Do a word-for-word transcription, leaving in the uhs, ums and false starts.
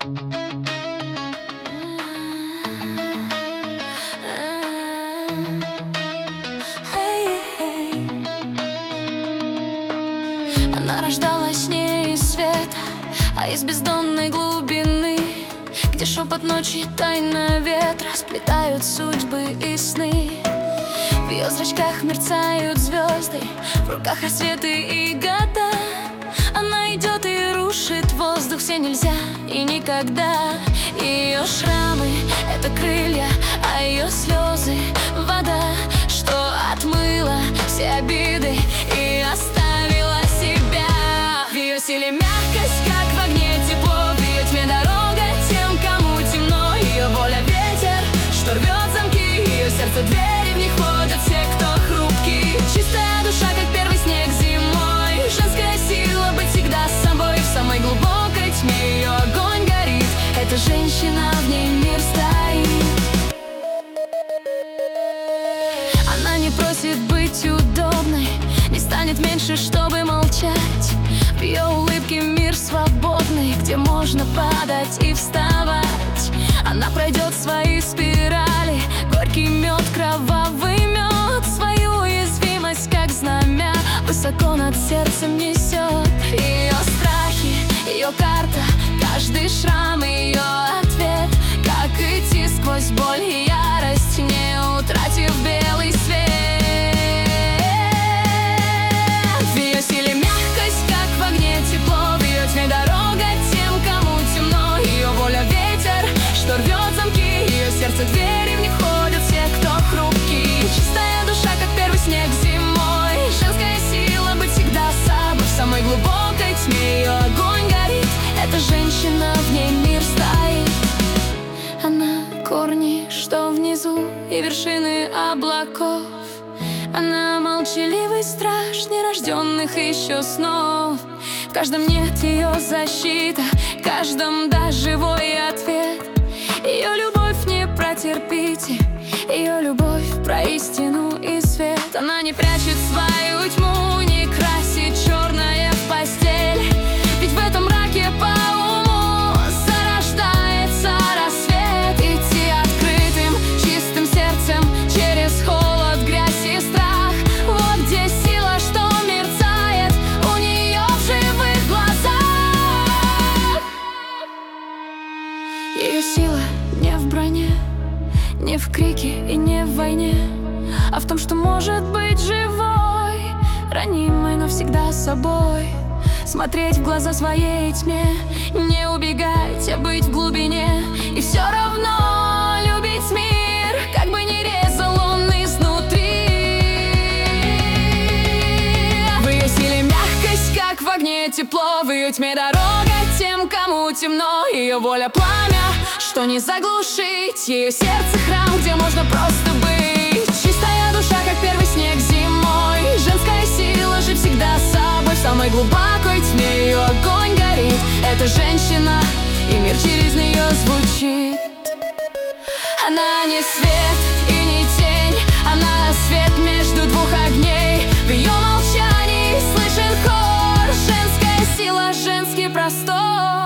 Она рождалась не из света, а из бездонной глубины, где шепот ночи, тайна ветра сплетают судьбы и сны. В ее зрачках мерцают звезды, в руках рассветы и года. Она идет и рушит воздух, все нельзя и никогда. Ее шрамы — это крылья, а ее слезы — вода, что отмыла все обиды и оставила себя. В ее силе мягкость, как в огне тепло, в ее тьме дорога тем, кому темно. Ее воля — ветер, что рвет замки, ее сердце — двери, в них ходят все, кто хрупкий. Чистая душа, как первый снег зимой, женская сила быть всегда с собой. В самой глубокой тьме ее огонь горит, эта женщина, в ней мир стоит. Она не просит быть удобной, не станет меньше, чтобы молчать. В ее улыбке мир свободный, где можно падать и вставать. Она пройдет свои спирали, горький мед, кровавый мед. Свою уязвимость, как знамя, высоко над сердцем несет. Ее страхи, ее карта, каждый шрам — ее ответ. Как идти сквозь боль и ярость, не утратив белый свет. В ее силе мягкость, как в огне тепло, в ее тьме дорога тем, кому темно. Ее воля — ветер, что рвет замки, ее сердце — двери, в них ходят все, кто хрупкий. Чистая душа, как первый снег зимой, женская сила быть всегда с собой. В самой глубокой тьме ее огонь горит, эта женщина, в ней мир стоит. Она — корни, что внизу, и вершины облаков. Она — молчаливый страж нерожденных еще снов. В каждом нет ее защита, в каждом да живой ответ. Ее любовь не протерпите, ее любовь про истину и свет. Она не прячет свою тьму, не красит черное в постель, ведь в этом мраке по уму зарождается рассвет. Идти открытым, чистым сердцем через холод, грязь и страх. Вот где сила, что мерцает у нее в живых глазах. Ее сила не в броне, не в крике и не в войне, а в том, что может быть живой, ранимой, но всегда собой. Смотреть в глаза своей тьме, не убегать, а быть в глубине. И все равно любить мир, как бы ни резал он изнутри. В ее силе мягкость, как в огне тепло, в ее тьме дорога тем, кому темно. Ее воля — пламя, что не заглушить, ее сердце — храм, где можно просто быть. Чистая душа, как первый снег зимой, женская сила жить всегда с собой. В самой глубокой тьме ее огонь горит, эта женщина, и мир через нее звучит. Она не свет и не тень, она свет между двух огней. В ее молчании слышен хор, женская сила, женский простор.